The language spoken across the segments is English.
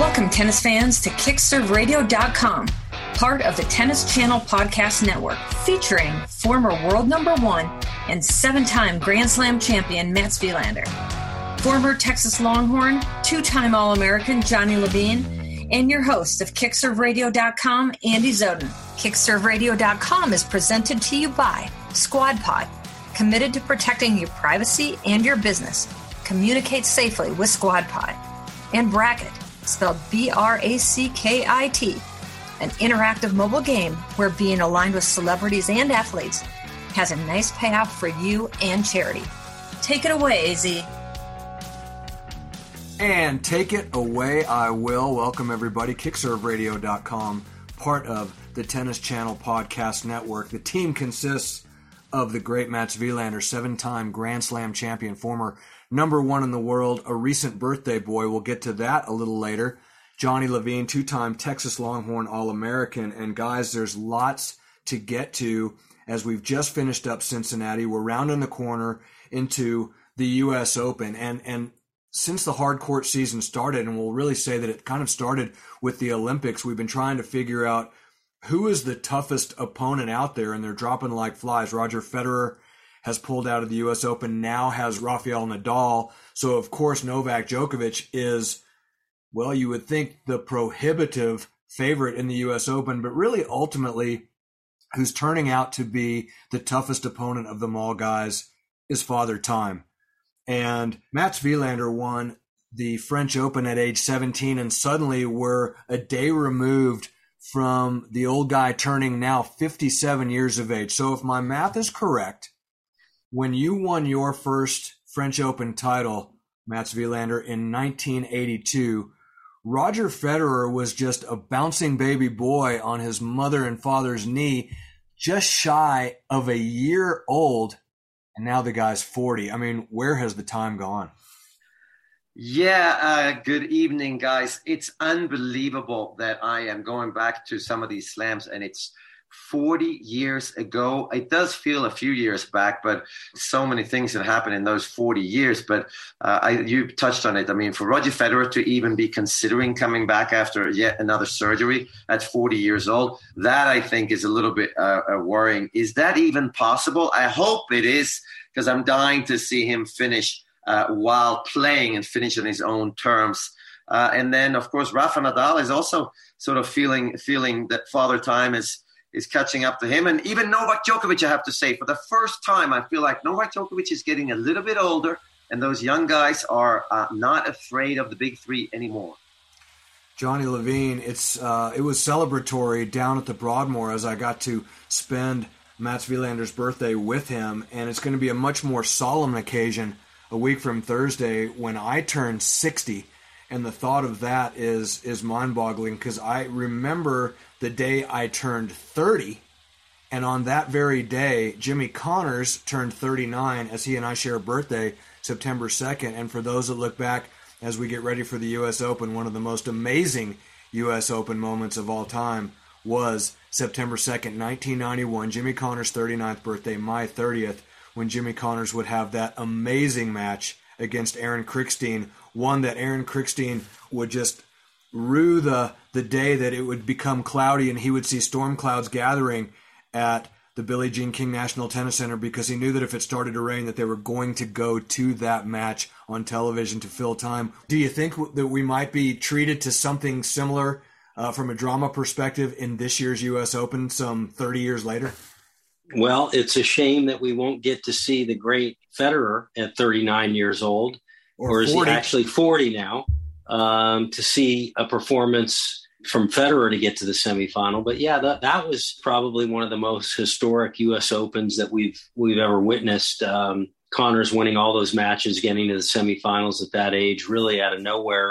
Welcome, tennis fans, to KickServeRadio.com, part of the Tennis Channel Podcast Network, featuring former world number one and 7-time Grand Slam champion Mats Wilander, former Texas Longhorn, 2-time All-American Johnny Levine, and your host of KickServeRadio.com, Andy Zoden. KickServeRadio.com is presented to you by SquadPod, committed to protecting your privacy and your business. Communicate safely with SquadPod. And Bracket, spelled B-R-A-C-K-I-T, an interactive mobile game where being aligned with celebrities and athletes has a nice payoff for you and charity. Take it away, AZ. And take it away, I will. Welcome, everybody. KickServeRadio.com, part of the Tennis Channel Podcast Network. The team consists of the great Mats Wilander, 7-time Grand Slam champion, former number one in the world, a recent birthday boy. We'll get to that a little later. Johnny Levine, 2-time Texas Longhorn All-American. And guys, there's lots to get to as we've just finished up Cincinnati. We're rounding the corner into the U.S. Open. And since the hard court season started, and we'll really say that it kind of started with the Olympics, we've been trying to figure out who is the toughest opponent out there, and they're dropping like flies. Roger Federer has pulled out of the U.S. Open, now has Rafael Nadal. So, of course, Novak Djokovic is, well, you would think the prohibitive favorite in the U.S. Open, but really ultimately who's turning out to be the toughest opponent of them all, guys, is Father Time. And Mats Wilander won the French Open at age 17, and suddenly we're a day removed from the old guy turning now 57 years of age. So if my math is correct, when you won your first French Open title, Mats Wilander, in 1982, Roger Federer was just a bouncing baby boy on his mother and father's knee, just shy of a year old, and now the guy's 40. I mean, where has the time gone? Yeah, good evening, guys. It's unbelievable that I am going back to some of these slams, and it's 40 years ago. It does feel a few years back, but so many things that happened in those 40 years. But you touched on it. I mean, for Roger Federer to even be considering coming back after yet another surgery at 40 years old, that I think is a little bit worrying. Is that even possible? I hope it is, because I'm dying to see him finish while playing and finish on his own terms. And then, of course, Rafa Nadal is also sort of feeling that Father Time is catching up to him. And even Novak Djokovic, I have to say, for the first time, I feel like Novak Djokovic is getting a little bit older, and those young guys are not afraid of the big three anymore. Johnny Levine, it was celebratory down at the Broadmoor as I got to spend Mats Wilander's birthday with him, and it's going to be a much more solemn occasion a week from Thursday when I turn 60, and the thought of that is mind-boggling, because I remember the day I turned 30, and on that very day, Jimmy Connors turned 39, as he and I share a birthday, September 2nd, and for those that look back as we get ready for the U.S. Open, one of the most amazing U.S. Open moments of all time was September 2nd, 1991, Jimmy Connors' 39th birthday, my 30th, when Jimmy Connors would have that amazing match against Aaron Krickstein, one that Aaron Krickstein would just rue the day that it would become cloudy and he would see storm clouds gathering at the Billie Jean King National Tennis Center, because he knew that if it started to rain that they were going to go to that match on television to fill time. Do you think that we might be treated to something similar from a drama perspective in this year's U.S. Open some 30 years later? Well, it's a shame that we won't get to see the great Federer at 39 years old, or is 40. He actually 40 now, to see a performance from Federer to get to the semifinal. But yeah, that was probably one of the most historic U.S. Opens that we've ever witnessed. Connors winning all those matches, getting to the semifinals at that age, really out of nowhere,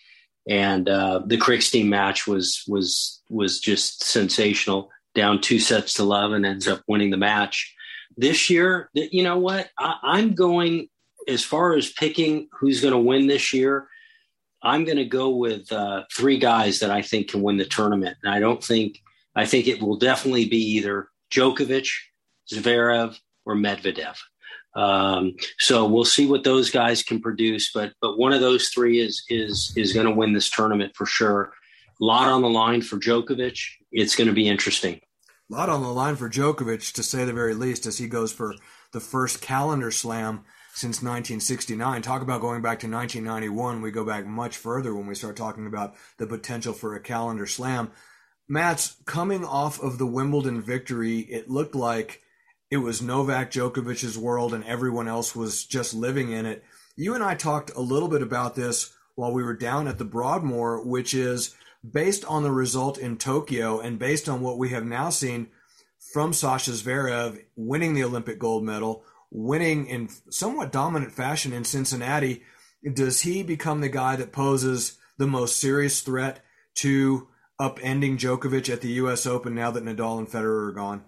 and the Krickstein match was just sensational. Down 2-11, ends up winning the match. This year, you know what? I'm going, as far as picking who's going to win this year, I'm going to go with 3 guys that I think can win the tournament. And I think it will definitely be either Djokovic, Zverev, or Medvedev. So we'll see what those guys can produce, but one of those three is going to win this tournament for sure. A lot on the line for Djokovic. It's going to be interesting. A lot on the line for Djokovic, to say the very least, as he goes for the first calendar slam since 1969. Talk about going back to 1991. We go back much further when we start talking about the potential for a calendar slam. Mats, coming off of the Wimbledon victory, it looked like it was Novak Djokovic's world and everyone else was just living in it. You and I talked a little bit about this while we were down at the Broadmoor, which is based on the result in Tokyo and based on what we have now seen from Sasha Zverev winning the Olympic gold medal, winning in somewhat dominant fashion in Cincinnati. Does he become the guy that poses the most serious threat to upending Djokovic at the U.S. Open now that Nadal and Federer are gone?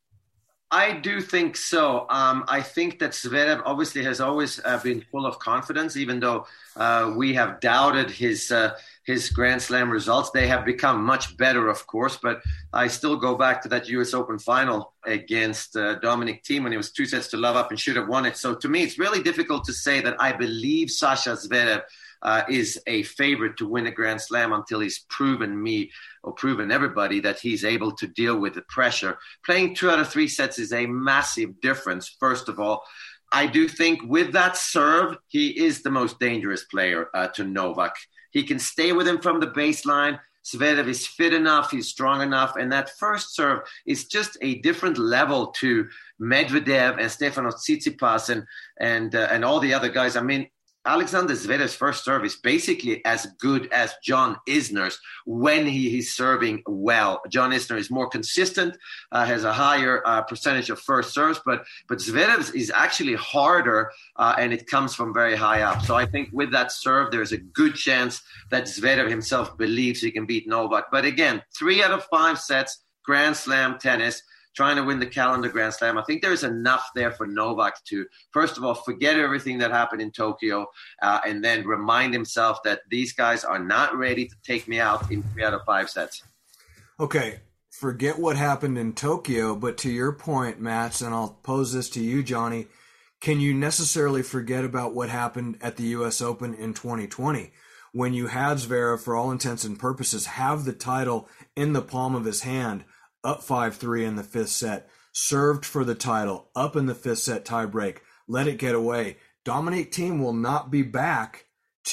I do think so. I think that Zverev obviously has always been full of confidence, even though we have doubted his Grand Slam results. They have become much better, of course, but I still go back to that U.S. Open final against Dominic Thiem when it was 2-0 up and should have won it. So to me, it's really difficult to say that I believe Sasha Zverev is a favorite to win a Grand Slam until he's proven me or proven everybody that he's able to deal with the pressure. Playing 2 out of 3 sets is a massive difference, first of all. I do think with that serve, he is the most dangerous player to Novak. He can stay with him from the baseline. Zverev is fit enough, he's strong enough, and that first serve is just a different level to Medvedev and Stefanos Tsitsipas and all the other guys. I mean, Alexander Zverev's first serve is basically as good as John Isner's when he is serving well. John Isner is more consistent, has a higher percentage of first serves, but Zverev's is actually harder, and it comes from very high up. So I think with that serve, there's a good chance that Zverev himself believes he can beat Novak. But again, 3 out of 5 sets, Grand Slam tennis, trying to win the calendar Grand Slam. I think there's enough there for Novak to, first of all, forget everything that happened in Tokyo and then remind himself that these guys are not ready to take me out in 3 out of 5 sets. Okay, forget what happened in Tokyo, but to your point, Mats, and I'll pose this to you, Johnny, can you necessarily forget about what happened at the U.S. Open in 2020 when you had Zverev, for all intents and purposes, have the title in the palm of his hand, up 5-3 in the 5th set, served for the title, up in the 5th set tiebreak, let it get away. Dominic Thiem will not be back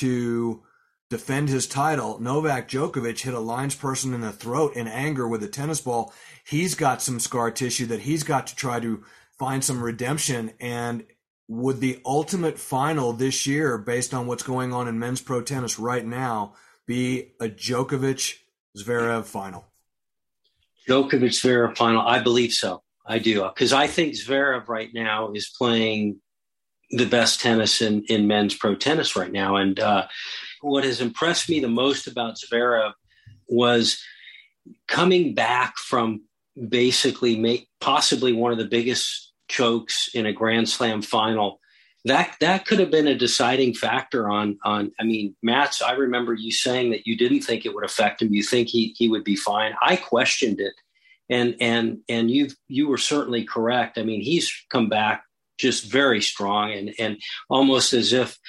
to defend his title. Novak Djokovic hit a linesperson in the throat in anger with a tennis ball. He's got some scar tissue that he's got to try to find some redemption. And would the ultimate final this year, based on what's going on in men's pro tennis right now, be a Djokovic-Zverev final? Djokovic-Zverev final, I believe so. I do. Because I think Zverev right now is playing the best tennis in men's pro tennis right now. And what has impressed me the most about Zverev was coming back from basically possibly one of the biggest chokes in a Grand Slam final. That could have been a deciding factor on. I mean, Mats, I remember you saying that you didn't think it would affect him. You think he would be fine. I questioned it, and you were certainly correct. I mean, he's come back just very strong and almost as if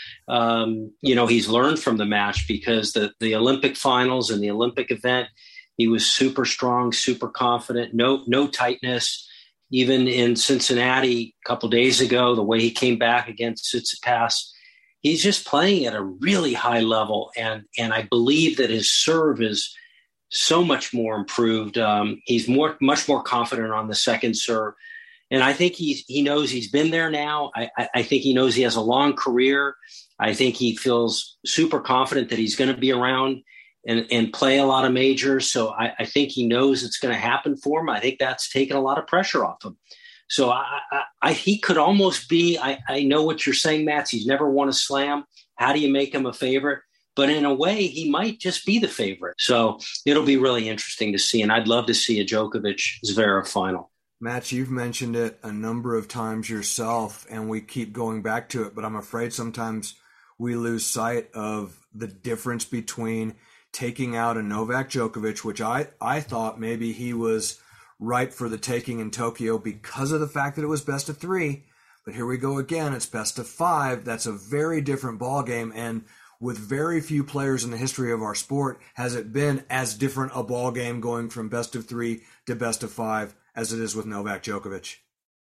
he's learned from the match, because the Olympic finals and the Olympic event, he was super strong, super confident, no tightness. Even in Cincinnati a couple days ago, the way he came back against Tsitsipas, he's just playing at a really high level. And I believe that his serve is so much more improved. He's much more confident on the second serve. And I think he knows he's been there now. I think he knows he has a long career. I think he feels super confident that he's going to be around and play a lot of majors. So I think he knows it's going to happen for him. I think that's taken a lot of pressure off him. So he could almost be, I know what you're saying, Mats. He's never won a slam. How do you make him a favorite? But in a way, he might just be the favorite. So it'll be really interesting to see. And I'd love to see a Djokovic-Zverev final. Mats, you've mentioned it a number of times yourself, and we keep going back to it, but I'm afraid sometimes we lose sight of the difference between taking out a Novak Djokovic, which I thought maybe he was ripe for the taking in Tokyo because of the fact that it was best of 3. But here we go again. It's best of 5. That's a very different ball game. And with very few players in the history of our sport, has it been as different a ball game going from best of 3 to best of 5 as it is with Novak Djokovic?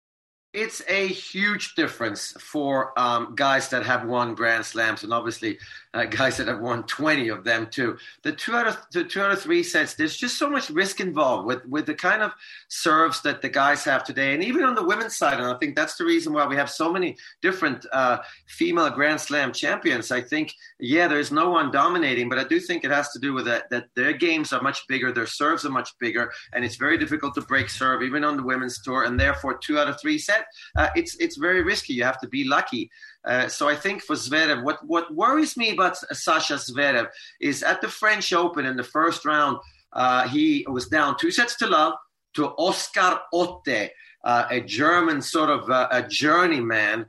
It's a huge difference for guys that have won Grand Slams, and obviously guys that have won 20 of them too. The two out of three sets, there's just so much risk involved with the kind of serves that the guys have today, and even on the women's side. And I think that's the reason why we have so many different female Grand Slam champions. I think, there's no one dominating, but I do think it has to do with that their games are much bigger, their serves are much bigger, and it's very difficult to break serve even on the women's tour. And therefore, 2 out of 3 sets. It's very risky. You have to be lucky. So I think for Zverev, what worries me about Sasha Zverev is at the French Open in the first round, he was down 2 sets to love to Oscar Otte, a German sort of a journeyman.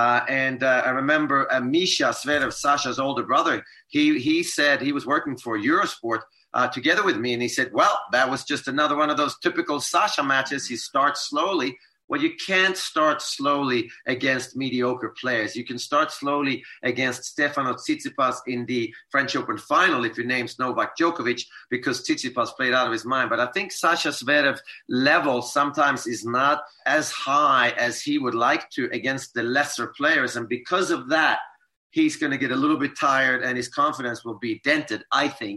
And I remember Misha Zverev, Sasha's older brother, he said he was working for Eurosport together with me. And he said, well, that was just another one of those typical Sasha matches. He starts slowly. Well, you can't start slowly against mediocre players. You can start slowly against Stefano Tsitsipas in the French Open final if your name's Novak Djokovic, because Tsitsipas played out of his mind. But I think Sasha Zverev's level sometimes is not as high as he would like to against the lesser players. And because of that, he's going to get a little bit tired and his confidence will be dented, I think.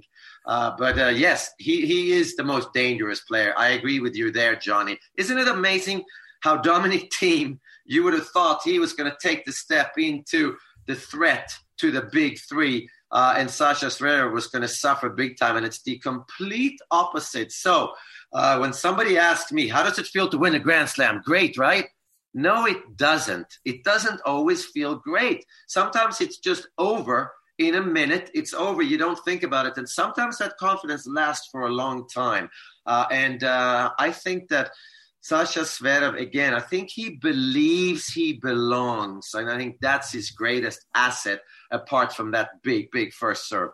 But yes, he is the most dangerous player. I agree with you there, Johnny. Isn't it amazing how Dominic Thiem, you would have thought he was going to take the step into the threat to the big 3, and Sasha Zverev was going to suffer big time, and it's the complete opposite. So when somebody asks me, how does it feel to win a Grand Slam? Great, right? No, it doesn't. It doesn't always feel great. Sometimes it's just over. In a minute, it's over. You don't think about it. And sometimes that confidence lasts for a long time. And I think that Sasha Zverev, again, I think he believes he belongs. And I think that's his greatest asset, apart from that big, big first serve.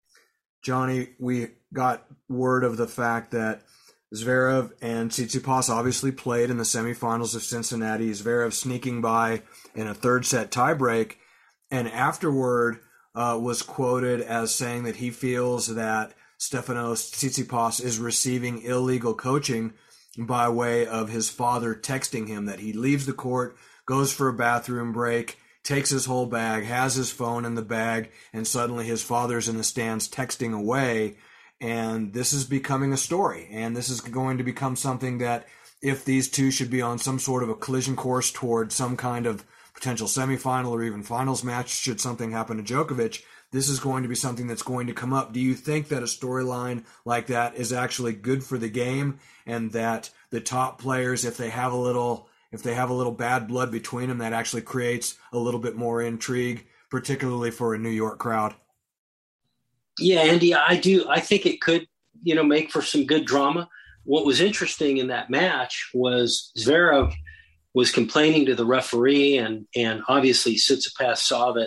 Johnny, we got word of the fact that Zverev and Tsitsipas obviously played in the semifinals of Cincinnati. Zverev sneaking by in a 3rd-set tiebreak. And afterward was quoted as saying that he feels that Stefanos Tsitsipas is receiving illegal coaching by way of his father texting him, that he leaves the court, goes for a bathroom break, takes his whole bag, has his phone in the bag, and suddenly his father's in the stands texting away. And this is becoming a story. And this is going to become something that, if these two should be on some sort of a collision course toward some kind of potential semifinal or even finals match, should something happen to Djokovic, this is going to be something that's going to come up. Do you think that a storyline like that is actually good for the game, and that the top players, if they have a little bad blood between them, that actually creates a little bit more intrigue, particularly for a New York crowd? Yeah, Andy, I do. I think it could, make for some good drama. What was interesting in that match was Zverev was complaining to the referee, and obviously Tsitsipas saw that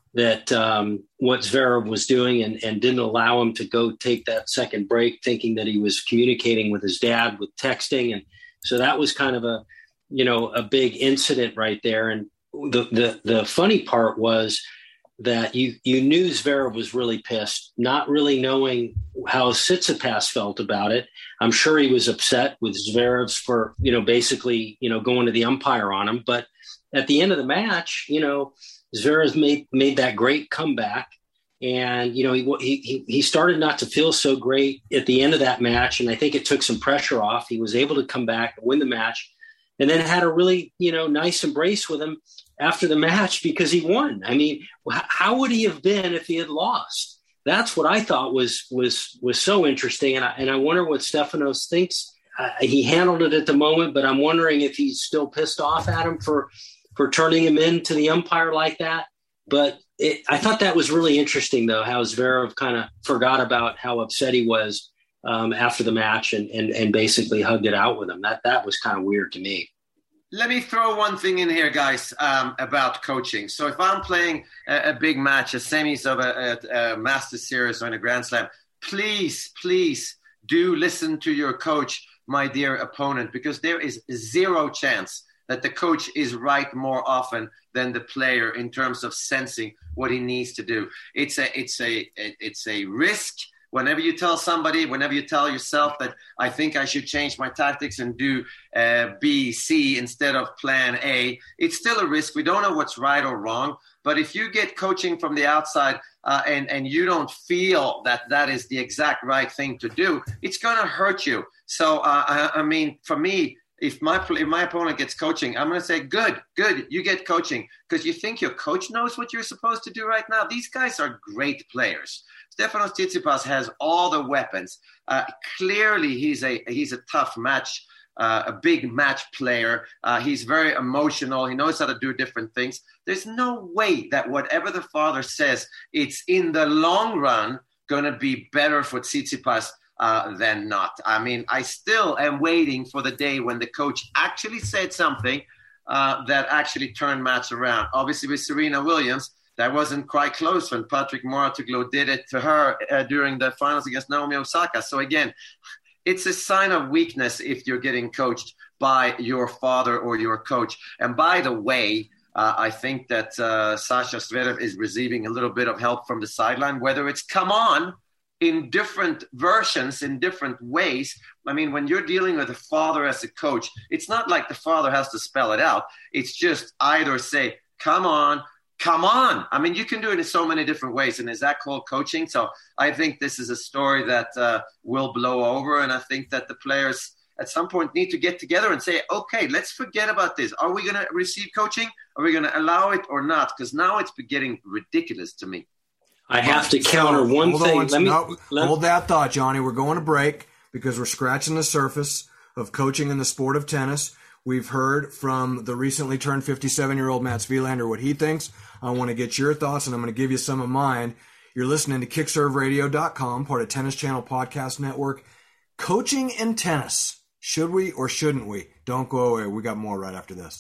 what Zverev was doing and didn't allow him to go take that second break, thinking that he was communicating with his dad with texting. And so that was kind of a big incident right there. And the funny part was that you knew Zverev was really pissed, not really knowing how Tsitsipas felt about it. I'm sure he was upset with Zverev's for, basically, going to the umpire on him. But at the end of the match, Zverev made that great comeback, and he started not to feel so great at the end of that match, and I think it took some pressure off. He was able to come back and win the match, and then had a really nice embrace with him after the match because he won. I mean, how would he have been if he had lost? That's what I thought was so interesting, and I wonder what Stefanos thinks. He handled it at the moment, but I'm wondering if he's still pissed off at him for turning him into the umpire like that. But I thought that was really interesting, though, how Zverev kind of forgot about how upset he was after the match and basically hugged it out with him. That was kind of weird to me. Let me throw one thing in here, guys, about coaching. So if I'm playing a big match, a semis of a Masters Series or in a Grand Slam, please do listen to your coach, my dear opponent, because there is zero chance that the coach is right more often than the player in terms of sensing what he needs to do. It's a risk. Whenever you tell somebody, whenever you tell yourself that I think I should change my tactics and do B, C instead of plan A, it's still a risk. We don't know what's right or wrong. But if you get coaching from the outside and you don't feel that is the exact right thing to do, it's going to hurt you. So, I mean, for me, if my opponent gets coaching, I'm going to say, good, you get coaching, because you think your coach knows what you're supposed to do right now. These guys are great players. Stefanos Tsitsipas has all the weapons. Clearly, he's a tough match, a big match player. He's very emotional. He knows how to do different things. There's no way that whatever the father says, it's in the long run going to be better for Tsitsipas than not. I mean, I still am waiting for the day when the coach actually said something that actually turned match around. Obviously, with Serena Williams, that wasn't quite close when Patrick Mouratoglou did it to her during the finals against Naomi Osaka. So again, it's a sign of weakness if you're getting coached by your father or your coach. And by the way, I think that Sasha Zverev is receiving a little bit of help from the sideline, whether it's come on in different versions, in different ways. I mean, when you're dealing with a father as a coach, it's not like the father has to spell it out. It's just either say, come on. I mean, you can do it in so many different ways. And is that called coaching? So I think this is a story that will blow over. And I think that the players at some point need to get together and say, okay, let's forget about this. Are we going to receive coaching? Are we going to allow it or not? Because now it's getting ridiculous to me. I have to counter one thing. Hold that thought, Johnny. We're going to break because we're scratching the surface of coaching in the sport of tennis. We've heard from the recently turned 57-year-old Mats Wilander what he thinks. I want to get your thoughts, and I'm going to give you some of mine. You're listening to KickServeRadio.com, part of Tennis Channel Podcast Network. Coaching in tennis. Should we or shouldn't we? Don't go away. We got more right after this.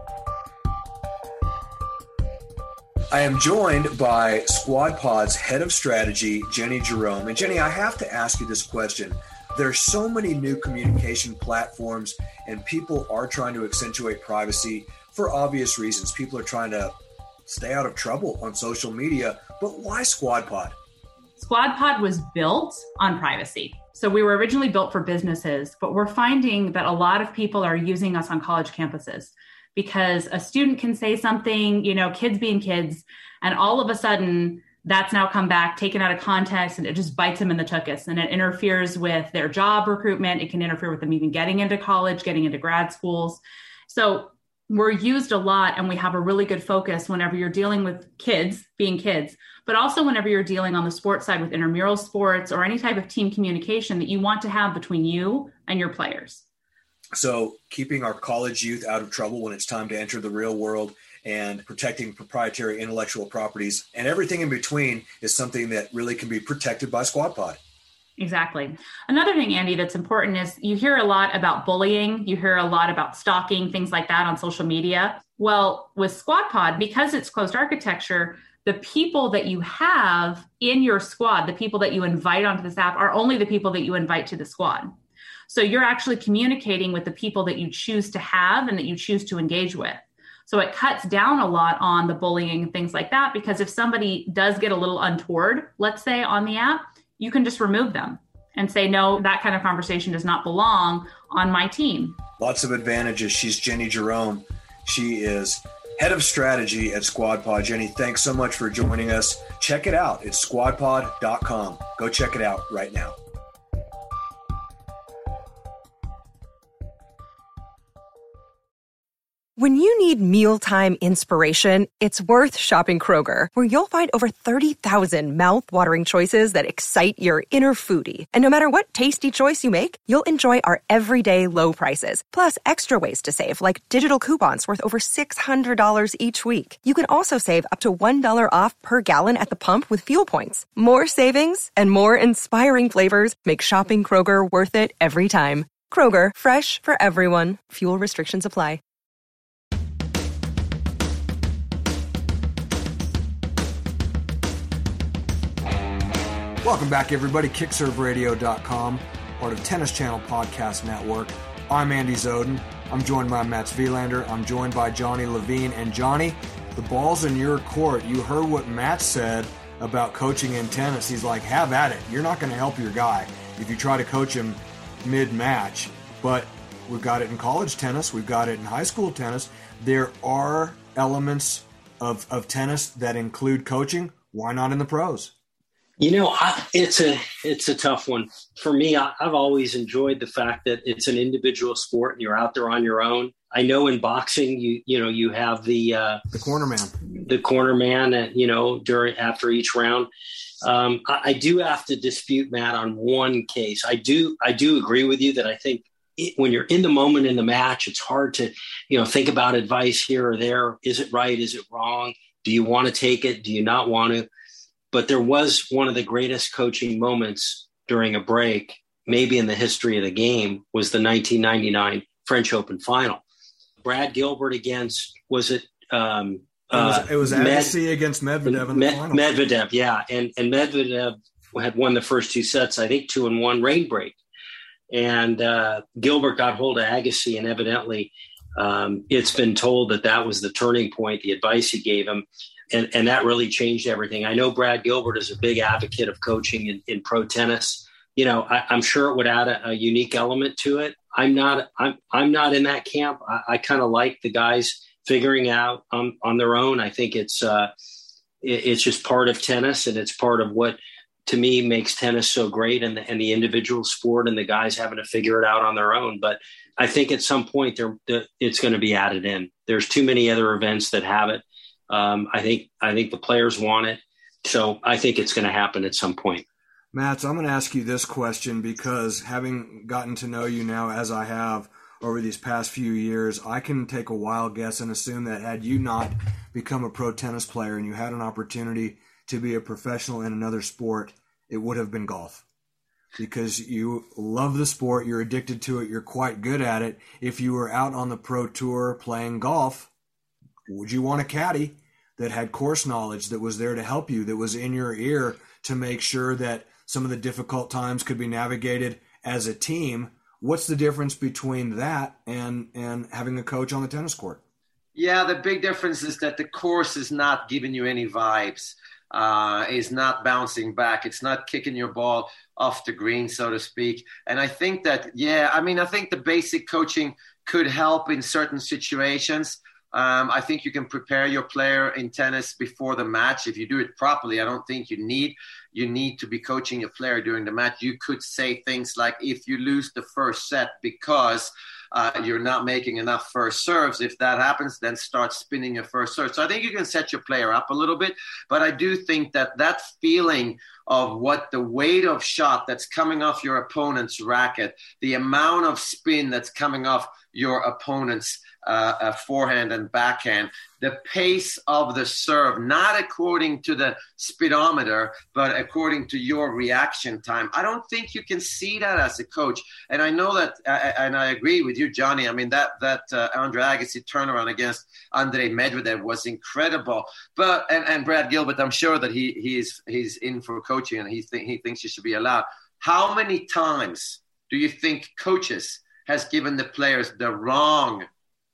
I am joined by Squad Pod's head of strategy, Jenny Jerome. And Jenny, I have to ask you this question. There's so many new communication platforms, and people are trying to accentuate privacy for obvious reasons. People are trying to stay out of trouble on social media. But why Squad Pod? Squad Pod was built on privacy. So we were originally built for businesses, but we're finding that a lot of people are using us on college campuses because a student can say something, kids being kids, and all of a sudden that's now come back, taken out of context, and it just bites them in the tuchus, and it interferes with their job recruitment. It can interfere with them even getting into college, getting into grad schools. So we're used a lot, and we have a really good focus whenever you're dealing with kids, being kids, but also whenever you're dealing on the sports side with intramural sports or any type of team communication that you want to have between you and your players. So keeping our college youth out of trouble when it's time to enter the real world and protecting proprietary intellectual properties and everything in between is something that really can be protected by Squad Pod. Exactly. Another thing, Andy, that's important is you hear a lot about bullying. You hear a lot about stalking, things like that on social media. Well, with Squad Pod, because it's closed architecture, the people that you have in your squad, the people that you invite onto this app are only the people that you invite to the squad. So you're actually communicating with the people that you choose to have and that you choose to engage with. So it cuts down a lot on the bullying and things like that, because if somebody does get a little untoward, let's say on the app, you can just remove them and say, no, that kind of conversation does not belong on my team. Lots of advantages. She's Jenny Jerome. She is head of strategy at Squad Pod. Jenny, thanks so much for joining us. Check it out. It's squadpod.com. Go check it out right now. When you need mealtime inspiration, it's worth shopping Kroger, where you'll find over 30,000 mouth-watering choices that excite your inner foodie. And no matter what tasty choice you make, you'll enjoy our everyday low prices, plus extra ways to save, like digital coupons worth over $600 each week. You can also save up to $1 off per gallon at the pump with fuel points. More savings and more inspiring flavors make shopping Kroger worth it every time. Kroger, fresh for everyone. Fuel restrictions apply. Welcome back, everybody. KickServeRadio.com, part of Tennis Channel Podcast Network. I'm Andy Zoden. I'm joined by Mats Wilander. I'm joined by Johnny Levine. And Johnny, the ball's in your court. You heard what Matt said about coaching in tennis. He's like, have at it. You're not going to help your guy if you try to coach him mid-match. But we've got it in college tennis. We've got it in high school tennis. There are elements of tennis that include coaching. Why not in the pros? It's a tough one for me. I've always enjoyed the fact that it's an individual sport and you're out there on your own. I know in boxing, you have the corner man, after each round. I do have to dispute Matt on one case. I do agree with you that I think when you're in the moment in the match, it's hard to, think about advice here or there. Is it right? Is it wrong? Do you want to take it? Do you not want to? But there was one of the greatest coaching moments during a break, maybe in the history of the game, was the 1999 French Open final. Brad Gilbert against, was it? It was Agassi against Medvedev in the final. Medvedev, yeah. And Medvedev had won the first two sets, I think 2-1 rain break. And Gilbert got hold of Agassi, and evidently it's been told that was the turning point, the advice he gave him. And that really changed everything. I know Brad Gilbert is a big advocate of coaching in pro tennis. I'm sure it would add a unique element to it. I'm not in that camp. I kind of like the guys figuring out on their own. I think it's just part of tennis, and it's part of what, to me, makes tennis so great, and the individual sport and the guys having to figure it out on their own. But I think at some point it's going to be added in. There's too many other events that have it. I think the players want it. So I think it's going to happen at some point. Mats, I'm going to ask you this question because having gotten to know you now as I have over these past few years, I can take a wild guess and assume that had you not become a pro tennis player and you had an opportunity to be a professional in another sport, it would have been golf. Because you love the sport, you're addicted to it, you're quite good at it. If you were out on the pro tour playing golf, would you want a caddy that had course knowledge, that was there to help you, that was in your ear to make sure that some of the difficult times could be navigated as a team? What's the difference between that and having a coach on the tennis court? Yeah, the big difference is that the course is not giving you any vibes, is not bouncing back. It's not kicking your ball off the green, so to speak. And I think that, I think the basic coaching could help in certain situations. I think you can prepare your player in tennis before the match. If you do it properly, I don't think you need to be coaching your player during the match. You could say things like, if you lose the first set because you're not making enough first serves, if that happens, then start spinning your first serve. So I think you can set your player up a little bit. But I do think that feeling of what the weight of shot that's coming off your opponent's racket, the amount of spin that's coming off your opponent's forehand and backhand, the pace of the serve, not according to the speedometer, but according to your reaction time. I don't think you can see that as a coach. And I know that, and I agree with you, Johnny. I mean, that Andre Agassi turnaround against Andrei Medvedev was incredible. But and Brad Gilbert, I'm sure that he's in for coaching, and he thinks he should be allowed. How many times do you think coaches has given the players the wrong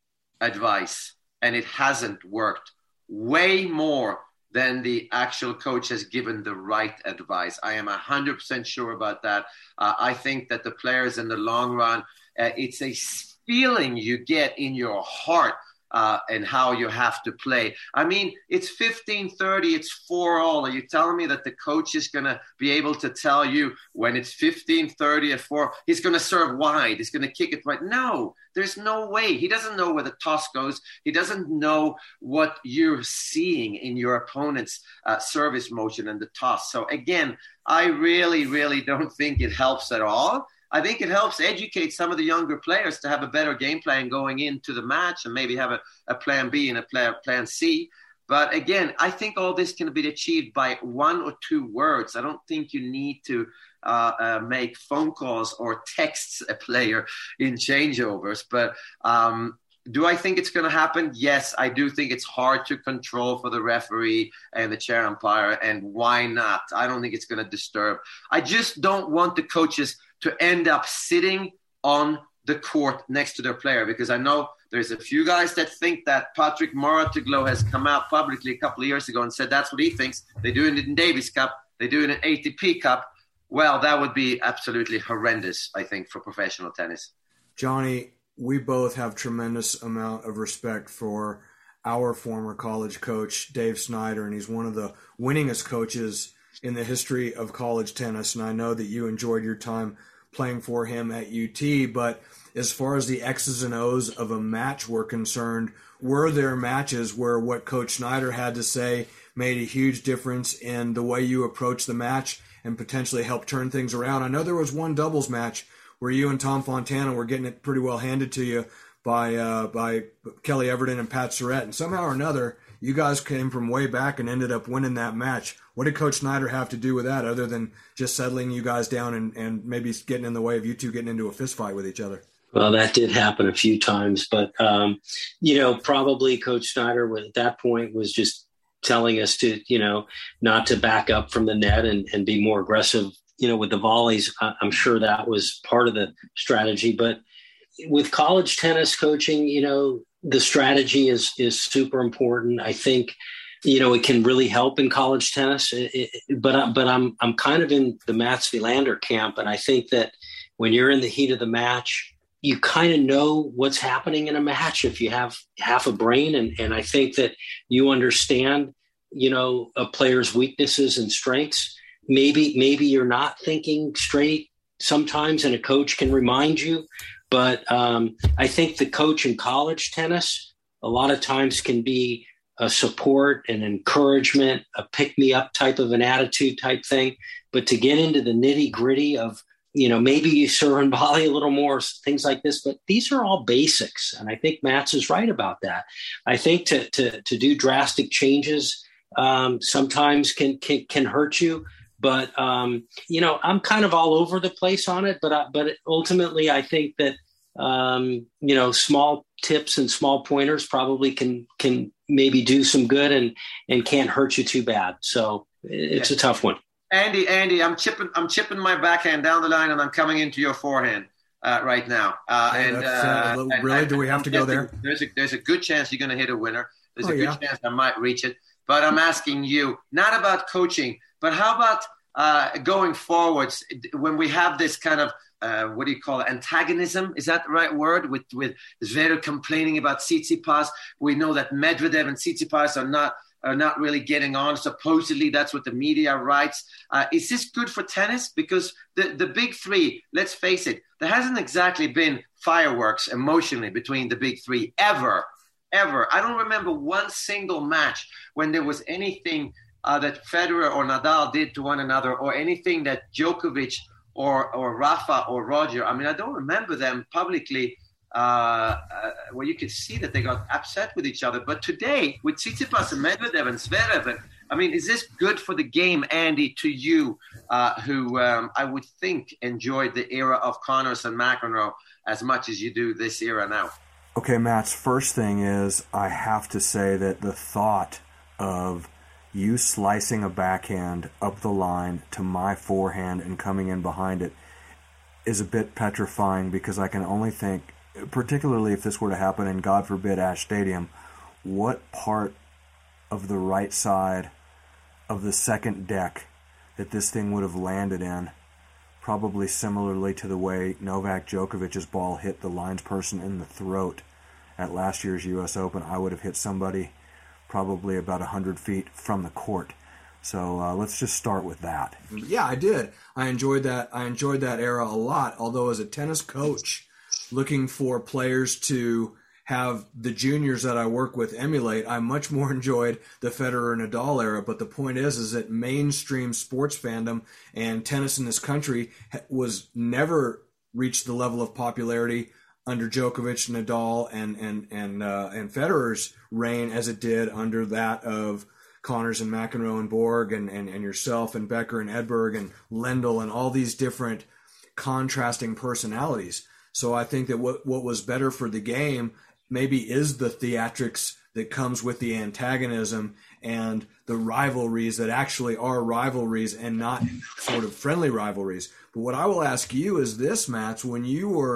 advice and it hasn't worked? Way more than the actual coach has given the right advice. I am 100% sure about that. I think that the players in the long run, it's a feeling you get in your heart and how you have to play. I mean, it's 15-30, it's 4-all. Are you telling me that the coach is going to be able to tell you when it's 15-30 at 4, he's going to serve wide, he's going to kick it right? No, there's no way. He doesn't know where the toss goes. He doesn't know what you're seeing in your opponent's service motion and the toss. So again, I really, really don't think it helps at all. I think it helps educate some of the younger players to have a better game plan going into the match and maybe have a plan B and a plan C. But again, I think all this can be achieved by 1 or 2 words. I don't think you need to make phone calls or texts a player in changeovers. But do I think it's going to happen? Yes, I do think it's hard to control for the referee and the chair umpire. And why not? I don't think it's going to disturb. I just don't want the coaches to end up sitting on the court next to their player, because I know there's a few guys that think that Patrick Mouratoglou has come out publicly a couple of years ago and said that's what he thinks. They do it in Davis Cup. They do it in ATP Cup. Well, that would be absolutely horrendous, I think, for professional tennis. Johnny, we both have tremendous amount of respect for our former college coach, Dave Snyder, and he's one of the winningest coaches in the history of college tennis. And I know that you enjoyed your time playing for him at UT, but as far as the X's and O's of a match were concerned, were there matches where what Coach Snyder had to say made a huge difference in the way you approach the match and potentially help turn things around? I know there was one doubles match where you and Tom Fontana were getting it pretty well handed to you by Kelly Everton and Pat Surratt, and somehow or another, you guys came from way back and ended up winning that match. What did Coach Snyder have to do with that, other than just settling you guys down and maybe getting in the way of you two getting into a fist fight with each other? Well, that did happen a few times, but probably Coach Snyder at that point was just telling us to, not to back up from the net and be more aggressive, with the volleys. I'm sure that was part of the strategy, but with college tennis coaching, the strategy is super important. I think, it can really help in college tennis, but I'm kind of in the Mats Wilander camp. And I think that when you're in the heat of the match, you kind of know what's happening in a match if you have half a brain. And I think that you understand, a player's weaknesses and strengths. Maybe you're not thinking straight sometimes, and a coach can remind you. But I think the coach in college tennis a lot of times can be a support and encouragement, a pick-me-up type of an attitude type thing. But to get into the nitty-gritty of, maybe you serve and volley a little more, things like this. But these are all basics, and I think Mats is right about that. I think to do drastic changes sometimes can hurt you. But, I'm kind of all over the place on it. But ultimately, I think that, small tips and small pointers probably can maybe do some good and can't hurt you too bad. So it's a tough one. Andy, I'm chipping my backhand down the line and I'm coming into your forehand right now. Really? Do we have to go there? There's a good chance you're going to hit a winner. There's a good chance I might reach it. But I'm asking you, not about coaching, but how about going forwards when we have this kind of, what do you call it, antagonism? Is that the right word? With Zverev complaining about Tsitsipas. We know that Medvedev and Tsitsipas are not really getting on. Supposedly, that's what the media writes. Is this good for tennis? Because the big three, let's face it, there hasn't exactly been fireworks emotionally between the big three ever. I don't remember one single match when there was anything that Federer or Nadal did to one another, or anything that Djokovic or Rafa or Roger. I mean, I don't remember them publicly where you could see that they got upset with each other. But today, with Tsitsipas and Medvedev and Zverev, is this good for the game, Andy, to you, who I would think enjoyed the era of Connors and McEnroe as much as you do this era now? Okay, Mats, first thing is I have to say that the thought of you slicing a backhand up the line to my forehand and coming in behind it is a bit petrifying, because I can only think, particularly if this were to happen in, God forbid, Ash Stadium, what part of the right side of the second deck that this thing would have landed in, probably similarly to the way Novak Djokovic's ball hit the linesperson in the throat at last year's U.S. Open. I would have hit somebody probably about 100 feet from the court. So let's just start with that. Yeah, I did. I enjoyed that era a lot, although as a tennis coach, looking for players to have the juniors that I work with emulate, I much more enjoyed the Federer and Nadal era. But the point is that mainstream sports fandom and tennis in this country was never reached the level of popularity under Djokovic, Nadal, and Federer's reign as it did under that of Connors and McEnroe and Borg and yourself and Becker and Edberg and Lendl and all these different contrasting personalities. So I think that what was better for the game maybe is the theatrics that comes with the antagonism and the rivalries that actually are rivalries and not sort of friendly rivalries. But what I will ask you is this, Mats, when you were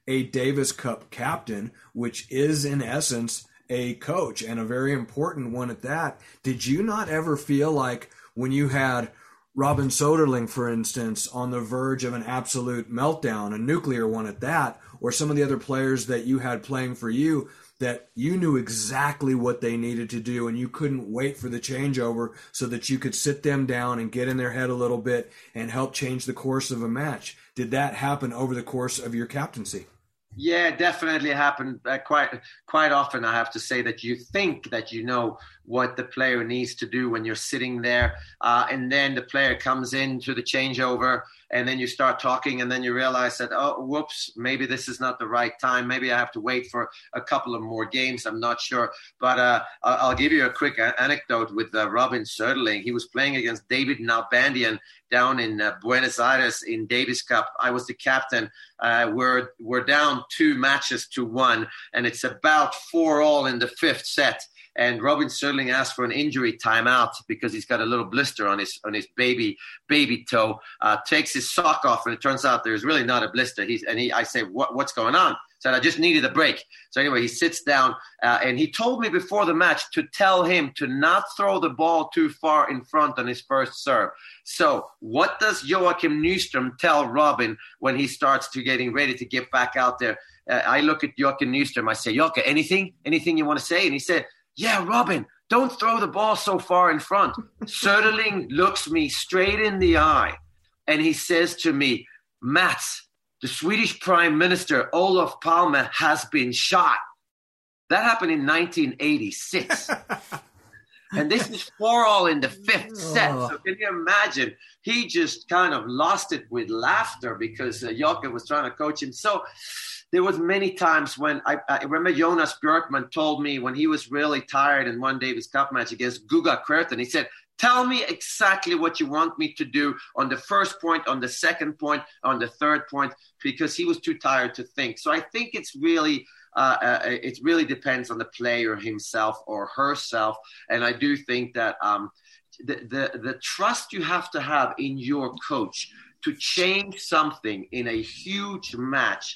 a Davis Cup captain, which is in essence a coach, and a very important one at that. Did you not ever feel like when you had Robin Soderling, for instance, on the verge of an absolute meltdown, a nuclear one at that, or some of the other players that you had playing for you, that you knew exactly what they needed to do and you couldn't wait for the changeover so that you could sit them down and get in their head a little bit and help change the course of a match? Did that happen over the course of your captaincy? Yeah, definitely happened quite often. I have to say that you think that you know what the player needs to do when you're sitting there, and then the player comes into the changeover, and then you start talking, and then you realize that, oh, whoops, maybe this is not the right time. Maybe I have to wait for a couple of more games. I'm not sure. But I'll give you a quick anecdote with Robin Soderling. He was playing against David Nalbandian down in Buenos Aires in Davis Cup. I was the captain. We're down 2-1, and it's about 4-all in the fifth set. And Robin Soderling asked for an injury timeout because he's got a little blister on his baby toe. Takes his sock off, and it turns out there's really not a blister. I say, what's going on? Said, I just needed a break. So anyway, he sits down, and he told me before the match to tell him to not throw the ball too far in front on his first serve. So what does Joachim Nyström tell Robin when he starts to getting ready to get back out there? I look at Joachim Nyström. I say, Joachim, anything you want to say? And he said, yeah, Robin, don't throw the ball so far in front. Soderling looks me straight in the eye, and he says to me, Mats, the Swedish Prime Minister, Olof Palme, has been shot. That happened in 1986. And this is 4-all in the fifth set. So can you imagine? He just kind of lost it with laughter because Joachim was trying to coach him. So there was many times when I remember Jonas Björkman told me when he was really tired in one Davis Cup match against Guga Kuerten, he said, tell me exactly what you want me to do on the first point, on the second point, on the third point, because he was too tired to think. So I think it's really it really depends on the player himself or herself. And I do think that the trust you have to have in your coach to change something in a huge match,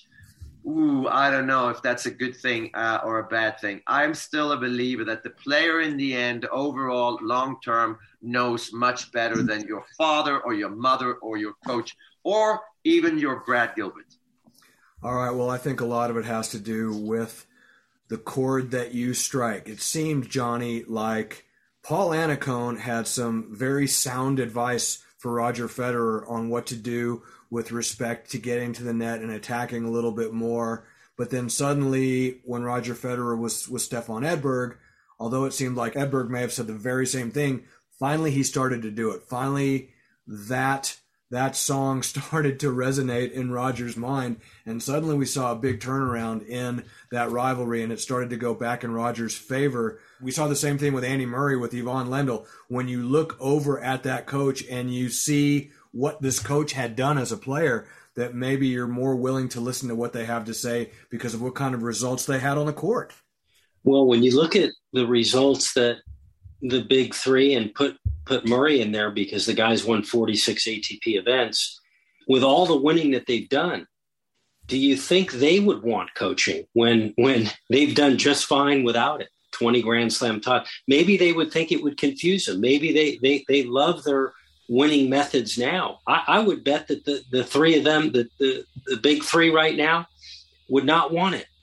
I don't know if that's a good thing or a bad thing. I'm still a believer that the player in the end, overall, long-term, knows much better than your father or your mother or your coach or even your Brad Gilbert. All right, well, I think a lot of it has to do with the chord that you strike. It seemed, Johnny, like Paul Annacone had some very sound advice for Roger Federer on what to do with respect to getting to the net and attacking a little bit more. But then suddenly when Roger Federer was with Stefan Edberg, although it seemed like Edberg may have said the very same thing, finally he started to do it. Finally that song started to resonate in Roger's mind, and suddenly we saw a big turnaround in that rivalry, and it started to go back in Roger's favor. We saw the same thing with Andy Murray, with Yvonne Lendl. When you look over at that coach and you see what this coach had done as a player, that maybe you're more willing to listen to what they have to say because of what kind of results they had on the court. Well, when you look at the results that the big three, and put Murray in there because the guy's won 46 ATP events, with all the winning that they've done, do you think they would want coaching when they've done just fine without it? 20 Grand Slam titles. Maybe they would think it would confuse them. Maybe they love their winning methods now. I would bet that the three of them, the big three right now, would not want it.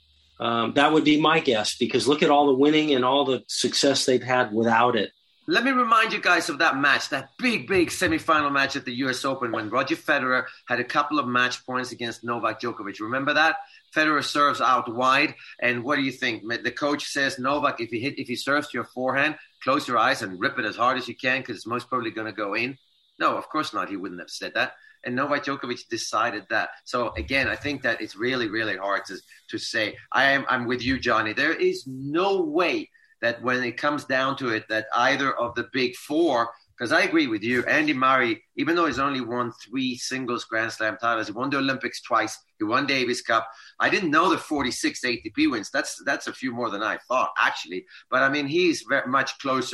That would be my guess, because look at all the winning and all the success they've had without it. Let me remind you guys of that match, that big semifinal match at the US Open when Roger Federer had a couple of match points against Novak Djokovic. Remember that? Federer serves out wide, and what do you think? The coach says, Novak, if he serves to your forehand, close your eyes and rip it as hard as you can because it's most probably going to go in. No, of course not. He wouldn't have said that. And Novak Djokovic decided that. So again, I think that it's really, really hard to say. I'm with you, Johnny. There is no way that when it comes down to it, that either of the big four, because I agree with you, Andy Murray, even though he's only won 3 singles Grand Slam titles, he won the Olympics twice, he won Davis Cup. I didn't know the 46 ATP wins. That's a few more than I thought, actually. But I mean, he's very much closer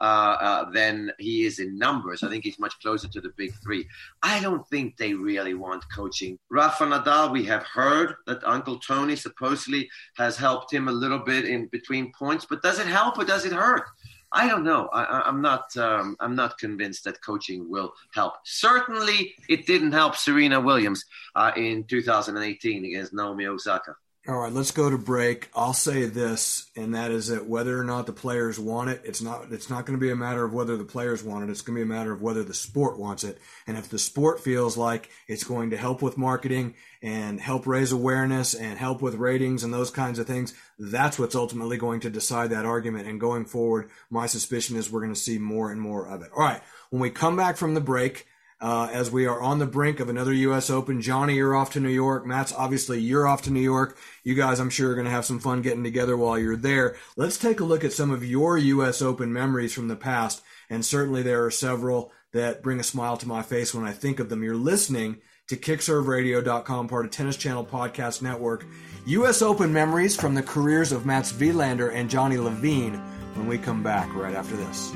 than he is in numbers. I think he's much closer to the big three. I don't think they really want coaching. Rafa Nadal, we have heard that Uncle Tony supposedly has helped him a little bit in between points, but does it help or does it hurt? I don't know. I'm not convinced that coaching will help. Certainly, it didn't help Serena Williams in 2018 against Naomi Osaka. All right, let's go to break. I'll say this, and that is that whether or not the players want it, it's not going to be a matter of whether the players want it. It's going to be a matter of whether the sport wants it. And if the sport feels like it's going to help with marketing and help raise awareness and help with ratings and those kinds of things, that's what's ultimately going to decide that argument. And going forward, my suspicion is we're going to see more and more of it. All right, when we come back from the break, as we are on the brink of another U.S. Open. Johnny, you're off to New York. Matt's obviously you're off to New York. You guys, I'm sure, are going to have some fun getting together while you're there. Let's take a look at some of your U.S. Open memories from the past, and certainly there are several that bring a smile to my face when I think of them. You're listening to KickServeRadio.com, part of Tennis Channel Podcast Network. U.S. Open memories from the careers of Mats Wilander and Johnny Levine when we come back right after this.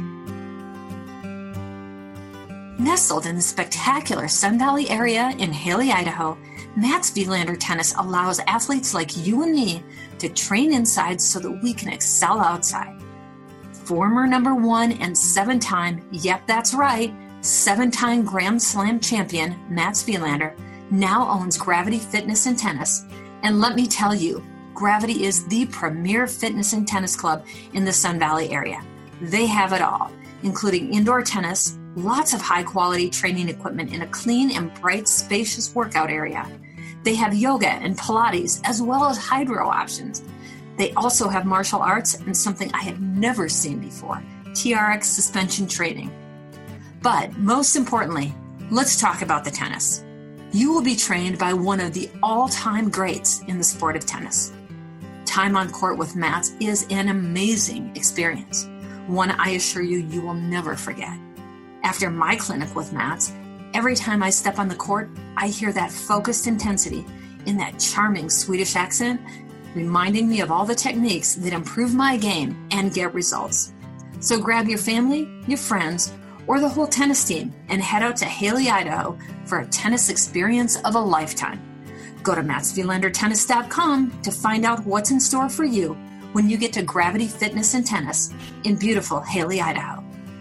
Nestled in the spectacular Sun Valley area in Haley, Idaho, Mats Wilander Tennis allows athletes like you and me to train inside so that we can excel outside. Former number 1 and 7-time, yep, that's right, 7-time Grand Slam champion Mats Wilander now owns Gravity Fitness and Tennis. And let me tell you, Gravity is the premier fitness and tennis club in the Sun Valley area. They have it all, including indoor tennis, lots of high-quality training equipment in a clean and bright, spacious workout area. They have yoga and Pilates, as well as hydro options. They also have martial arts and something I had never seen before, TRX suspension training. But most importantly, let's talk about the tennis. You will be trained by one of the all-time greats in the sport of tennis. Time on court with Mats is an amazing experience, one I assure you you will never forget. After my clinic with Mats, every time I step on the court, I hear that focused intensity in that charming Swedish accent, reminding me of all the techniques that improve my game and get results. So grab your family, your friends, or the whole tennis team and head out to Haley, Idaho for a tennis experience of a lifetime. Go to MatsWilanderTennis.com to find out what's in store for you when you get to Gravity Fitness and Tennis in beautiful Haley, Idaho.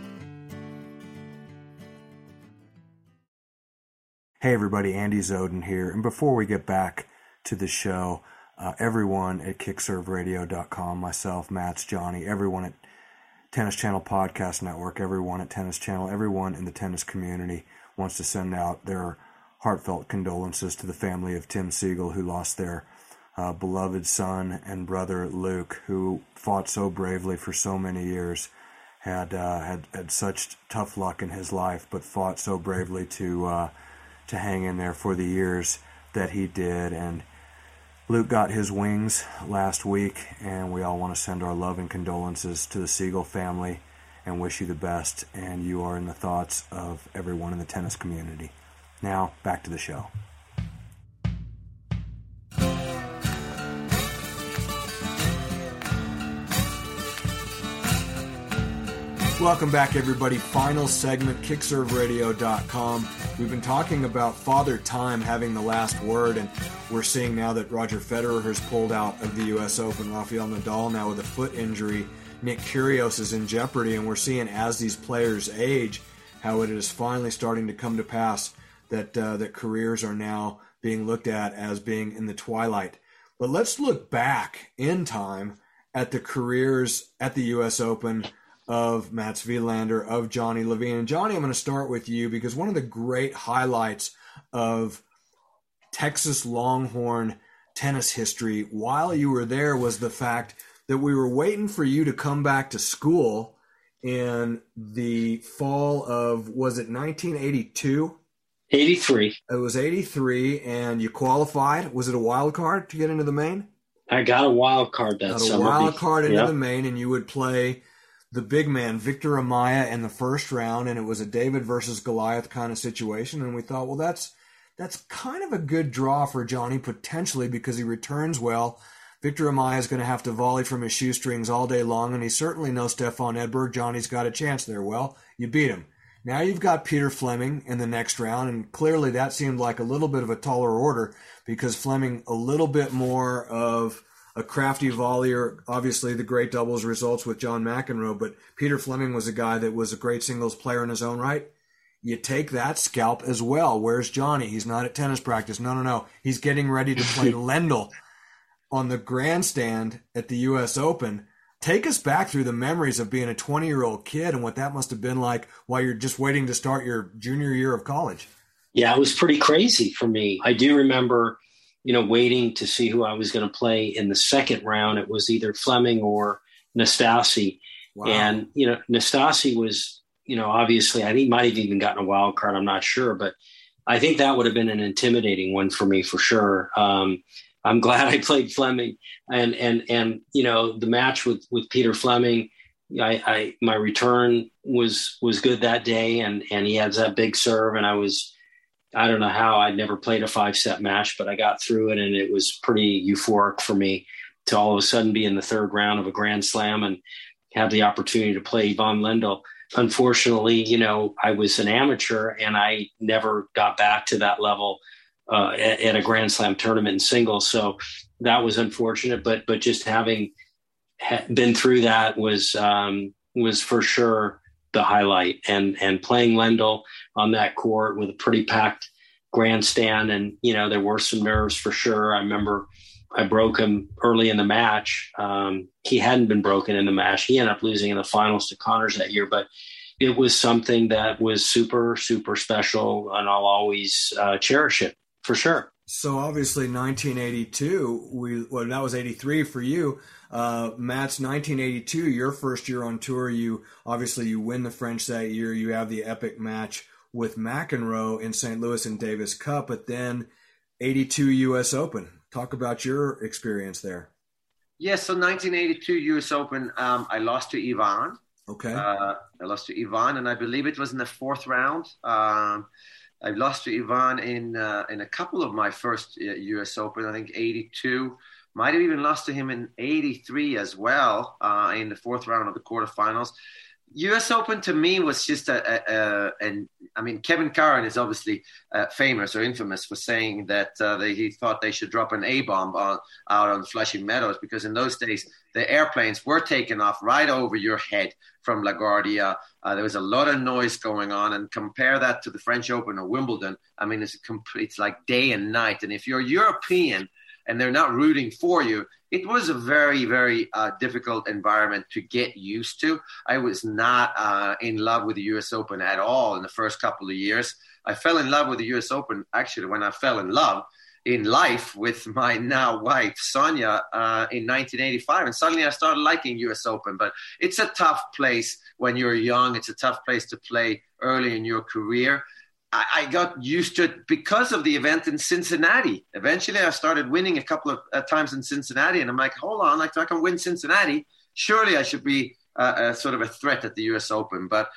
Hey everybody, Andy Zoden here. And before we get back to the show, everyone at KickServeRadio.com, myself, Mats, Johnny, everyone at Tennis Channel Podcast Network, everyone at Tennis Channel, everyone in the tennis community wants to send out their heartfelt condolences to the family of Tim Siegel, who lost their beloved son and brother Luke, who fought so bravely for so many years, had such tough luck in his life, but fought so bravely to hang in there for the years that he did. And Luke got his wings last week, and we all want to send our love and condolences to the Siegel family and wish you the best. And you are in the thoughts of everyone in the tennis community. Now, back to the show. Welcome back, everybody. Final segment, KickServeRadio.com. We've been talking about Father Time having the last word, and we're seeing now that Roger Federer has pulled out of the U.S. Open. Rafael Nadal now with a foot injury. Nick Kyrgios is in jeopardy, and we're seeing as these players age how it is finally starting to come to pass that that careers are now being looked at as being in the twilight. But let's look back in time at the careers at the U.S. Open of Mats Wilander, of Johnny Levine. And Johnny, I'm going to start with you because one of the great highlights of Texas Longhorn tennis history while you were there was the fact that we were waiting for you to come back to school in the fall of, was it 1982? 83. It was 83, and you qualified. Was it a wild card to get into the main? I got a wild card that summer. A wild card into the main, and you would play the big man, Victor Amaya, in the first round, and it was a David versus Goliath kind of situation. And we thought, well, that's kind of a good draw for Johnny potentially because he returns well. Victor Amaya is going to have to volley from his shoestrings all day long, and he's certainly no Stefan Edberg. Johnny's got a chance there. Well, you beat him. Now you've got Peter Fleming in the next round, and clearly that seemed like a little bit of a taller order because Fleming a little bit more of a crafty volleyer. Obviously, the great doubles results with John McEnroe, but Peter Fleming was a guy that was a great singles player in his own right. You take that scalp as well. Where's Johnny? He's not at tennis practice. No. He's getting ready to play Lendl on the grandstand at the U.S. Open. Take us back through the memories of being a 20-year-old kid and what that must have been like while you're just waiting to start your junior year of college. Yeah, it was pretty crazy for me. I do remember, waiting to see who I was going to play in the second round. It was either Fleming or Nastase. Wow. And, Nastase was, obviously, I think he might have even gotten a wild card. I'm not sure, but I think that would have been an intimidating one for me for sure. I'm glad I played Fleming and the match with Peter Fleming, my return was good that day and he has that big serve and I don't know how I'd never played a 5-set match, but I got through it and it was pretty euphoric for me to all of a sudden be in the third round of a Grand Slam and have the opportunity to play Ivan Lendl. Unfortunately, I was an amateur and I never got back to that level at a Grand Slam tournament in singles. So that was unfortunate, but just having been through that was for sure the highlight and playing Lendl on that court with a pretty packed grandstand. And, there were some nerves for sure. I remember I broke him early in the match. He hadn't been broken in the match. He ended up losing in the finals to Connors that year, but it was something that was super, super special and I'll always cherish it. For sure. So obviously 1982, that was 83 for you. Matt's 1982, your first year on tour, you win the French that year. You have the epic match with McEnroe in St. Louis in Davis Cup, but then 82 U.S. Open. Talk about your experience there. Yes, so 1982 U.S. Open, I lost to Ivan. Okay. I lost to Ivan, and I believe it was in the fourth round. I lost to Ivan in a couple of my first U.S. Open. I think 82. Might have even lost to him in 83 as well in the fourth round of the quarterfinals. U.S. Open to me was just Kevin Curran is obviously famous or infamous for saying that he thought they should drop an A-bomb out on Flushing Meadows because in those days the airplanes were taken off right over your head from LaGuardia. There was a lot of noise going on, and compare that to the French Open or Wimbledon. I mean, it's like day and night. And if you're European and they're not rooting for you, it was a very, very difficult environment to get used to. I was not in love with the U.S. Open at all in the first couple of years. I fell in love with the U.S. Open, actually, when I fell in love in life with my now wife, Sonia, in 1985. And suddenly I started liking U.S. Open. But it's a tough place when you're young. It's a tough place to play early in your career. I got used to it because of the event in Cincinnati. Eventually, I started winning a couple of times in Cincinnati. And I'm like, hold on, if I can win Cincinnati, surely I should be sort of a threat at the U.S. Open. But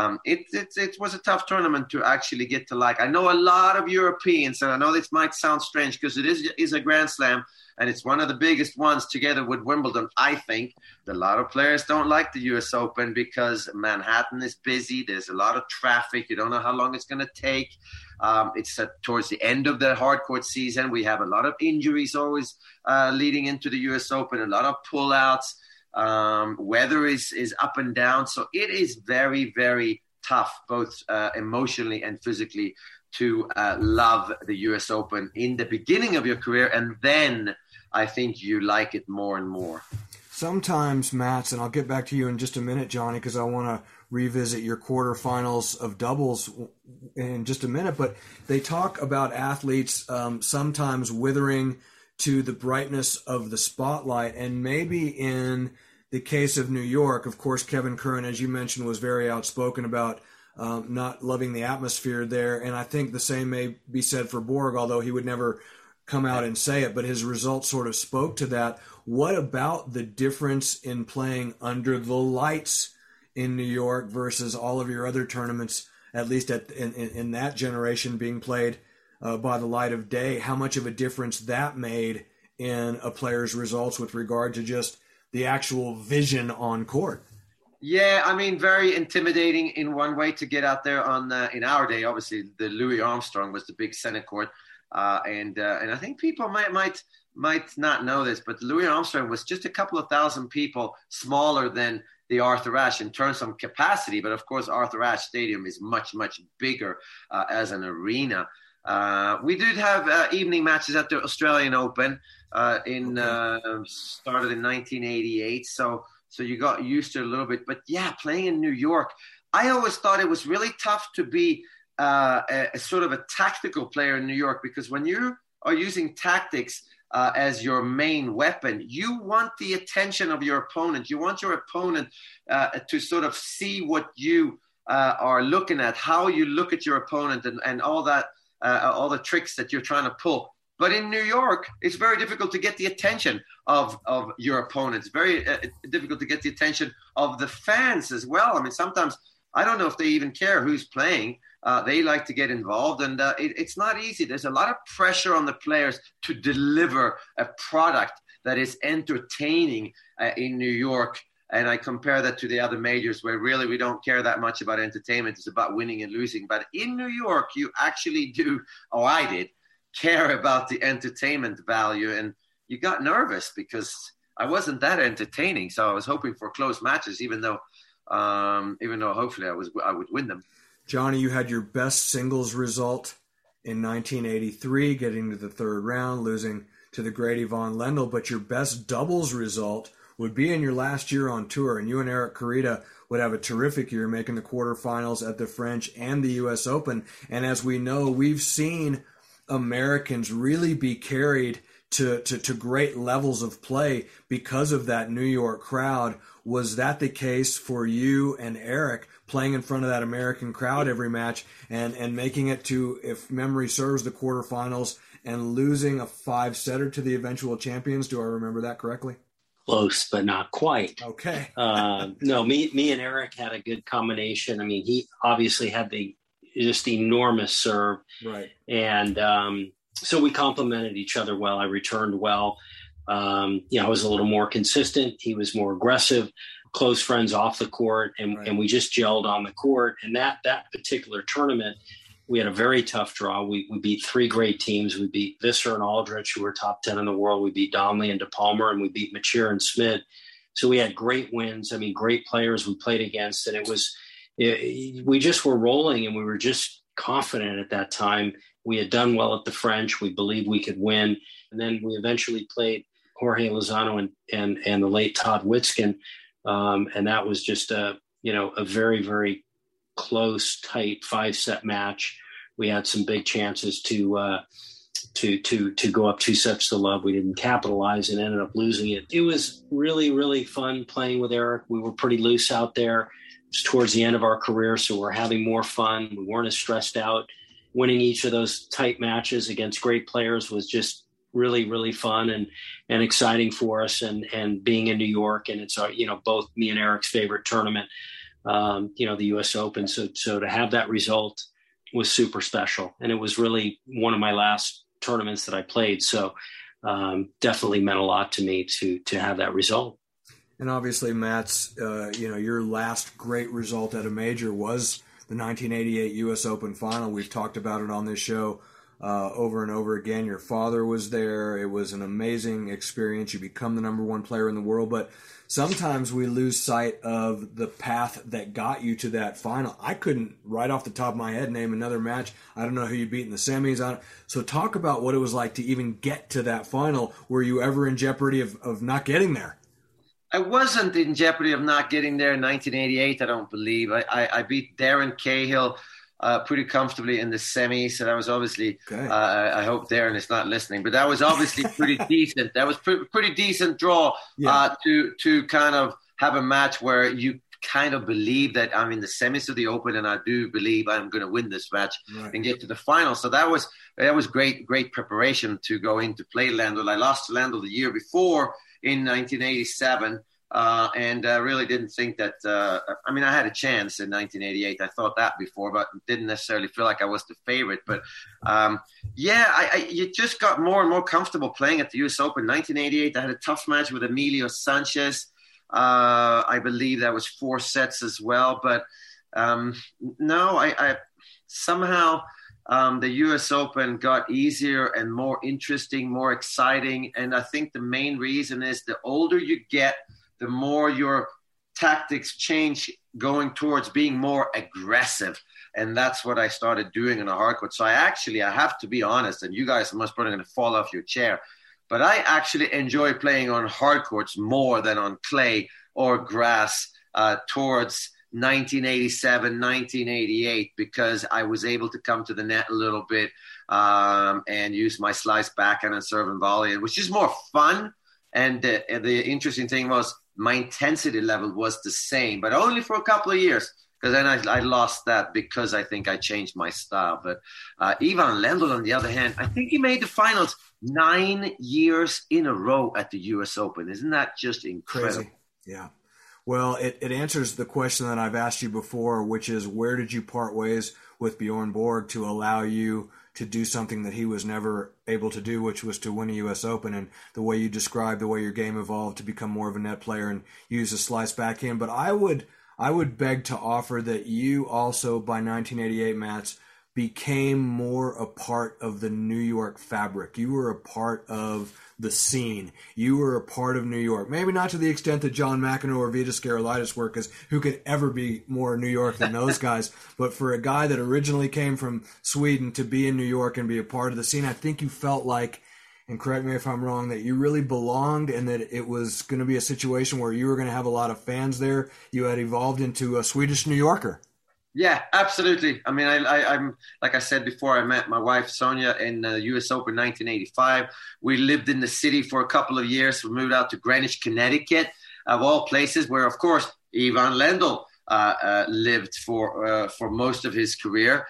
it was a tough tournament to actually get to like. I know a lot of Europeans, and I know this might sound strange because it is a Grand Slam, and it's one of the biggest ones together with Wimbledon, I think. A lot of players don't like the U.S. Open because Manhattan is busy. There's a lot of traffic. You don't know how long it's going to take. It's towards the end of the hardcourt season. We have a lot of injuries always leading into the U.S. Open, a lot of pullouts. Weather is up and down. So it is very, very tough, both emotionally and physically, to love the U.S. Open in the beginning of your career. And then I think you like it more and more. Sometimes, Mats, and I'll get back to you in just a minute, Johnny, because I want to revisit your quarterfinals of doubles in just a minute. But they talk about athletes sometimes withering to the brightness of the spotlight. And maybe in the case of New York, of course, Kevin Curran, as you mentioned, was very outspoken about not loving the atmosphere there. And I think the same may be said for Borg, although he would never come out and say it, but his results sort of spoke to that. What about the difference in playing under the lights in New York versus all of your other tournaments, at least in that generation, being played by the light of day? How much of a difference that made in a player's results with regard to just the actual vision on court. Yeah, I mean, very intimidating in one way to get out there on in our day. Obviously, the Louis Armstrong was the big center court, and I think people might not know this, but Louis Armstrong was just a couple of thousand people smaller than the Arthur Ashe in terms of capacity. But of course, Arthur Ashe Stadium is much bigger as an arena. We did have evening matches at the Australian Open started in 1988. So you got used to it a little bit. But yeah, playing in New York, I always thought it was really tough to be a sort of a tactical player in New York, because when you are using tactics as your main weapon, you want the attention of your opponent. You want your opponent to sort of see what you are looking at, how you look at your opponent, and all that, all the tricks that you're trying to pull. But in New York, it's very difficult to get the attention of your opponents. Very difficult to get the attention of the fans as well. I mean, sometimes I don't know if they even care who's playing. They like to get involved, and it's not easy. There's a lot of pressure on the players to deliver a product that is entertaining in New York. And I compare that to the other majors where really we don't care that much about entertainment. It's about winning and losing. But in New York, you actually do, or I did, care about the entertainment value. And you got nervous because I wasn't that entertaining. So I was hoping for close matches, even though hopefully I would win them. Johnny, you had your best singles result in 1983, getting to the third round, losing to the great Yvonne Lendl. But your best doubles result would be in your last year on tour, and you and Eric Carita would have a terrific year, making the quarterfinals at the French and the U.S. Open. And as we know, we've seen Americans really be carried to great levels of play because of that New York crowd. Was that the case for you and Eric, playing in front of that American crowd every match and making it to, if memory serves, the quarterfinals and losing a 5-setter to the eventual champions? Do I remember that correctly? Close, but not quite. Okay. No, me and Eric had a good combination. I mean, he obviously had the just enormous serve. Right. And so we complemented each other well. I returned well. I was a little more consistent. He was more aggressive, close friends off the court, and we just gelled on the court. And that particular tournament, we had a very tough draw. We beat 3 great teams. We beat Visser and Aldrich, who were top 10 in the world. We beat Donnelly and DePalmer, and we beat Machir and Smid. So we had great wins. I mean, great players we played against. And we just were rolling, and we were just confident at that time. We had done well at the French. We believed we could win. And then we eventually played Jorge Lozano and the late Todd Witzkin. And that was just a very, very close, tight 5-set match. We had some big chances to go up 2-0. We didn't capitalize and ended up losing it. It was really, really fun playing with Eric. We were pretty loose out there. It was towards the end of our career, so we're having more fun. We weren't as stressed out. Winning each of those tight matches against great players was just really, really fun and exciting for us. And being in New York, and it's both me and Eric's favorite tournament, the U.S. Open. So to have that result was super special, and it was really one of my last tournaments that I played. So definitely meant a lot to me to have that result. And obviously, Mats, your last great result at a major was the 1988 U.S. Open final. We've talked about it on this show over and over again. Your father was there. It was an amazing experience. You become the number 1 player in the world, but sometimes we lose sight of the path that got you to that final. I couldn't, right off the top of my head, name another match. I don't know who you beat in the semis. So talk about what it was like to even get to that final. Were you ever in jeopardy of not getting there? I wasn't in jeopardy of not getting there in 1988, I don't believe. I beat Darren Cahill pretty comfortably in the semis. So that was obviously, okay. I hope Darren is not listening, but that was obviously pretty decent. That was pretty decent draw to kind of have a match where you kind of believe that I'm in the semis of the Open, and I do believe I'm going to win this match and get to the final. So that was great preparation to go in to play Lendl. I lost to Lendl the year before in 1987. And I really didn't think that, I had a chance in 1988. I thought that before, but didn't necessarily feel like I was the favorite. But you just got more and more comfortable playing at the US Open. 1988, I had a tough match with Emilio Sanchez. I believe that was 4 sets as well. But I somehow the US Open got easier and more interesting, more exciting. And I think the main reason is the older you get, the more your tactics change going towards being more aggressive. And that's what I started doing on a hard court. So I have to be honest, and you guys must probably going to fall off your chair, but I actually enjoy playing on hard courts more than on clay or grass towards 1987, 1988, because I was able to come to the net a little bit and use my slice backhand and serve and volley, which is more fun. And the interesting thing was my intensity level was the same, but only for a couple of years, because then I lost that because I think I changed my style. But Ivan Lendl, on the other hand, I think he made the finals 9 years in a row at the US Open. Isn't that just incredible? Crazy. Yeah. Well, it answers the question that I've asked you before, which is where did you part ways with Bjorn Borg to allow you to do something that he was never able to do, which was to win a U.S. Open, and the way you described the way your game evolved to become more of a net player and use a slice backhand. But I would beg to offer that you also, by 1988, Mats, became more a part of the New York fabric. You were a part of the scene. You were a part of New York. Maybe not to the extent that John McEnroe or Vitas Gerulaitis were, because who could ever be more New York than those guys? But for a guy that originally came from Sweden to be in New York and be a part of the scene, I think you felt like, and correct me if I'm wrong, that you really belonged and that it was going to be a situation where you were going to have a lot of fans there. You had evolved into a Swedish New Yorker. Yeah, absolutely. I'm like I said before, I met my wife Sonia in the U.S. Open 1985. We lived in the city for a couple of years. We moved out to Greenwich, Connecticut, of all places, where, of course, Ivan Lendl lived for most of his career.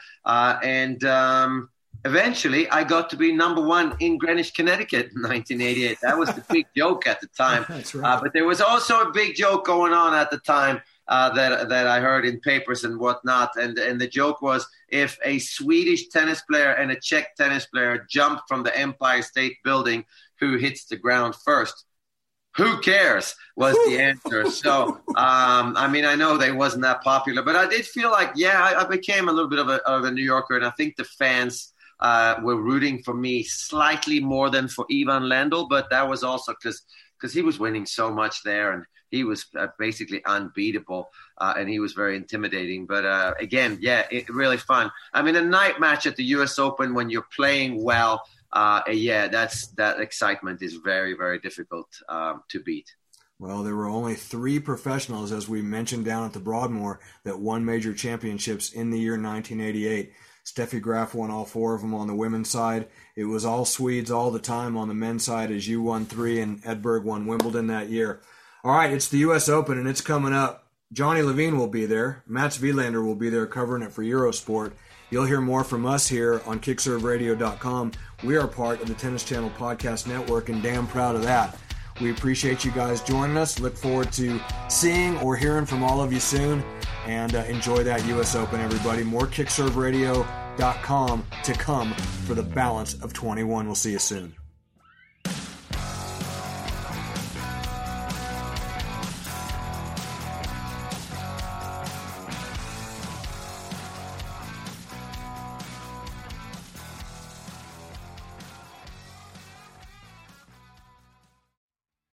Eventually, I got to be number 1 in Greenwich, Connecticut in 1988. That was the big joke at the time. That's right. But there was also a big joke going on at the time that I heard in papers and whatnot. And the joke was, if a Swedish tennis player and a Czech tennis player jump from the Empire State Building, who hits the ground first? Who cares was the answer. So, I know they wasn't that popular, but I did feel like, I became a little bit of a New Yorker. And I think the fans were rooting for me slightly more than for Ivan Lendl, but that was also because he was winning so much there, and he was basically unbeatable, and he was very intimidating. But again, it really fun. A night match at the U.S. Open when you're playing well, that excitement is very, very difficult to beat. Well, there were only 3 professionals, as we mentioned down at the Broadmoor, that won major championships in the year 1988. Steffi Graf won all 4 of them on the women's side. It was all Swedes all the time on the men's side, as you won 3 and Edberg won Wimbledon that year. All right, it's the U.S. Open, and it's coming up. Johnny Levine will be there. Mats Wilander will be there covering it for Eurosport. You'll hear more from us here on KickServeRadio.com. We are part of the Tennis Channel Podcast Network, and damn proud of that. We appreciate you guys joining us. Look forward to seeing or hearing from all of you soon. And enjoy that U.S. Open, everybody. More KickServeRadio.com to come for the balance of 21. We'll see you soon.